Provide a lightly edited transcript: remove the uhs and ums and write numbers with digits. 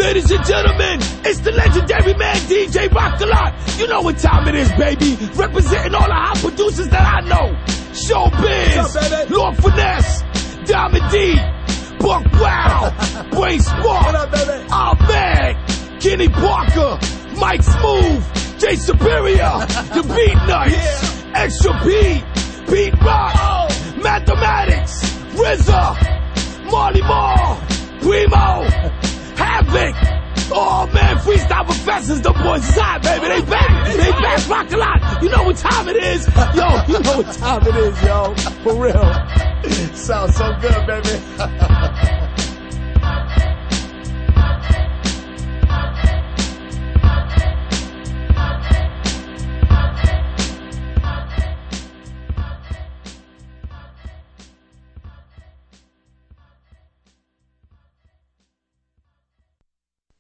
Ladies and gentlemen, it's the legendary man DJ Rock-A-Lot. You know what time it is, baby. Representing all the hot producers that I know. Showbiz, Lord Finesse, Diamond D, Buck Wow, Brain Spark, Ahmed, Kenny Parker, Mike Smooth, Jay Superior, The Beat Nuts, Extra P, Pete Rock, Mathematics, RZA, Marley Marl, Primo, Havoc. Oh man, Freestyle Professors, the boys is hot, baby. They back, Rock-A-Lot. You know what time it is. Yo, you know what time it is, yo. For real. Sounds so good, baby.